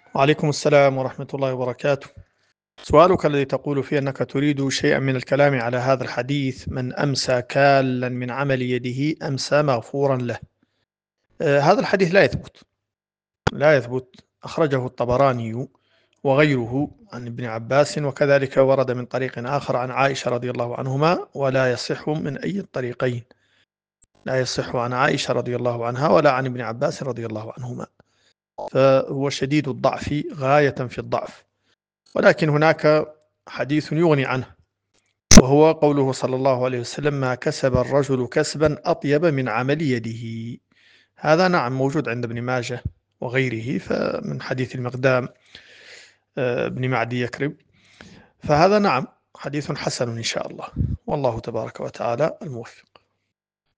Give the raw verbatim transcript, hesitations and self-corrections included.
وعليكم السلام ورحمة الله وبركاته. سؤالك الذي تقول فيه أنك تريد شيئا من الكلام على هذا الحديث: من أمسى كالا من عمل يده أمسى مغفورا له. آه، هذا الحديث لا يثبت، لا يثبت. أخرجه الطبراني وغيره عن ابن عباس، وكذلك ورد من طريق آخر عن عائشة رضي الله عنهما، ولا يصح من أي الطريقين، لا يصح عن عائشة رضي الله عنها ولا عن ابن عباس رضي الله عنهما، فهو شديد الضعف غاية في الضعف. ولكن هناك حديث يغني عنه، وهو قوله صلى الله عليه وسلم: ما كسب الرجل كسبا أطيب من عمل يده. هذا نعم موجود عند ابن ماجه وغيره، فمن حديث المقدام آه، بن معدي يكرب، فهذا نعم حديث حسن إن شاء الله، والله تبارك وتعالى الموفق.